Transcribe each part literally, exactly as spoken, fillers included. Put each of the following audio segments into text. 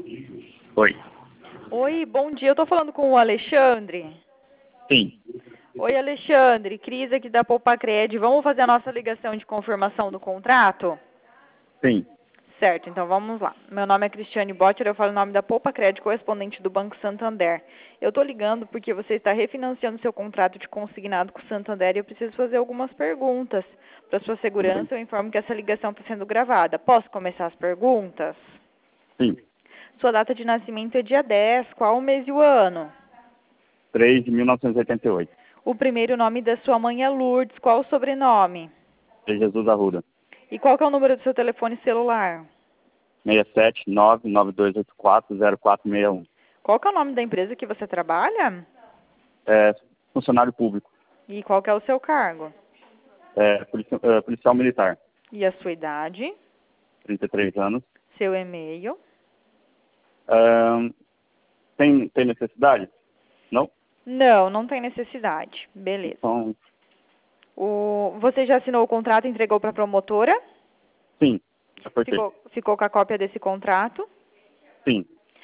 Oi. Oi, bom dia. Eu estou falando com o Alexandre. Sim. Oi, Alexandre. Cris aqui da Poupacred. Vamos fazer a nossa ligação de confirmação do contrato? Sim. Certo, então vamos lá. Meu nome é Cristiane Botter, eu falo o nome da Poupacred, correspondente do Banco Santander. Eu estou ligando porque você está refinanciando seu contrato de consignado com o Santander e eu preciso fazer algumas perguntas. Para sua segurança, eu informo que essa ligação está sendo gravada. Posso começar as perguntas? Sim. Sua data de nascimento é dia dez. Qual o mês e o ano? três de mil novecentos e oitenta e oito. O primeiro nome da sua mãe é Lourdes. Qual o sobrenome? De Jesus Arruda. E qual que é o número do seu telefone celular? seis sete nove nove dois oito quatro zero quatro seis um. Qual que é o nome da empresa que você trabalha? É, funcionário público. E qual que é o seu cargo? É, polici- é, policial militar. E a sua idade? trinta e três anos. Seu e-mail? Ahn, tem, tem necessidade? Não? Não, não tem necessidade. Beleza. Então, O, você já assinou o contrato e entregou para a promotora? sim. Já foi feito. Ficou, ficou com a cópia desse contrato? Sim.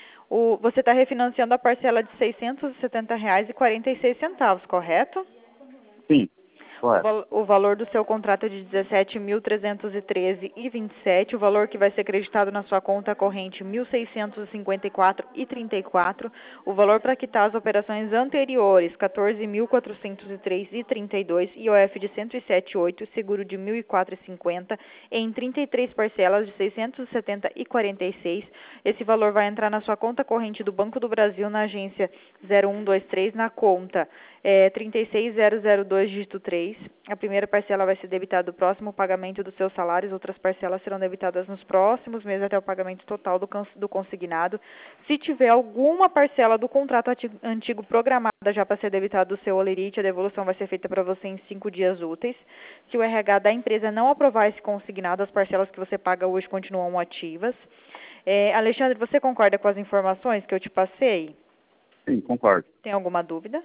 O, você está refinanciando a parcela de seiscentos e setenta reais e quarenta e seis centavos, correto? Sim. O, Correto. val, o valor do seu contrato é de dezessete mil trezentos e treze reais e vinte e sete centavos. O valor que vai ser acreditado na sua conta corrente mil seiscentos e cinquenta e quatro reais e trinta e quatro centavos. O valor para quitar as operações anteriores, quatorze mil quatrocentos e três reais e trinta e dois centavos. I O F de cento e setenta e oito, seguro de mil e quatro reais e cinquenta centavos, em trinta e três parcelas de seiscentos e setenta reais e quarenta e seis centavos. Esse valor vai entrar na sua conta corrente do Banco do Brasil na agência zero um dois três na conta é, trinta e seis mil dois, dígito três. A primeira parcela vai ser debitada do próximo pagamento dos seus salários, outras parcelas serão debitadas nos próximos meses até o pagamento total do, do consignado. Se tiver alguma parcela do contrato antigo programada já para ser debitada do seu olerite, a devolução vai ser feita para você em cinco dias úteis. Se o R H da empresa não aprovar esse consignado, as parcelas que você paga hoje continuam ativas. É, Alexandre, você concorda com as informações que eu te passei? Sim, concordo. Tem alguma dúvida?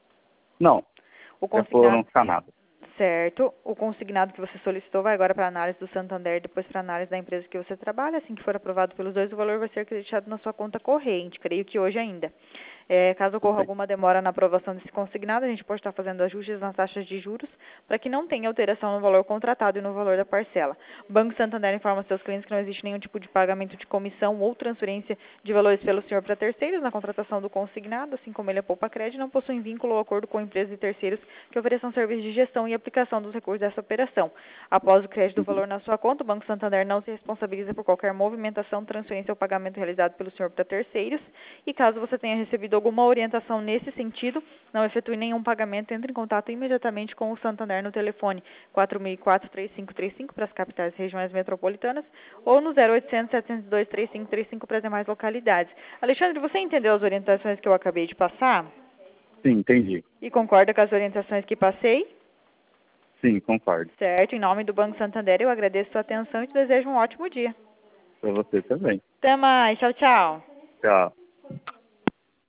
Não. O Já foram consignado, escanados. certo. O consignado que você solicitou vai agora para a análise do Santander, depois para a análise da empresa que você trabalha. Assim que for aprovado pelos dois, o valor vai ser acreditado na sua conta corrente, creio que hoje ainda. É, caso ocorra Ok. alguma demora na aprovação desse consignado, a gente pode estar fazendo ajustes nas taxas de juros para que não tenha alteração no valor contratado e no valor da parcela. O Banco Santander informa seus clientes que não existe nenhum tipo de pagamento de comissão ou transferência de valores pelo senhor para terceiros na contratação do consignado, assim como ele é Poupacred, não possuem vínculo ou acordo com empresas e terceiros que ofereçam serviços de gestão e aplicação dos recursos dessa operação. Após o crédito do valor na sua conta, o Banco Santander não se responsabiliza por qualquer movimentação, transferência ou pagamento realizado pelo senhor para terceiros. E caso você tenha recebido alguma orientação nesse sentido, não efetue nenhum pagamento, entre em contato imediatamente com o Santander no telefone quatro mil e quatro, três cinco três cinco para as capitais e regiões metropolitanas ou no zero oitocentos, setecentos e dois, trinta e cinco trinta e cinco para as demais localidades. Alexandre, você entendeu as orientações que eu acabei de passar? Sim, entendi. E concorda com as orientações que passei? Sim, concordo. Certo. Em nome do Banco Santander, eu agradeço a sua atenção e te desejo um ótimo dia. Para você também. Até mais. Tchau, tchau. Tchau.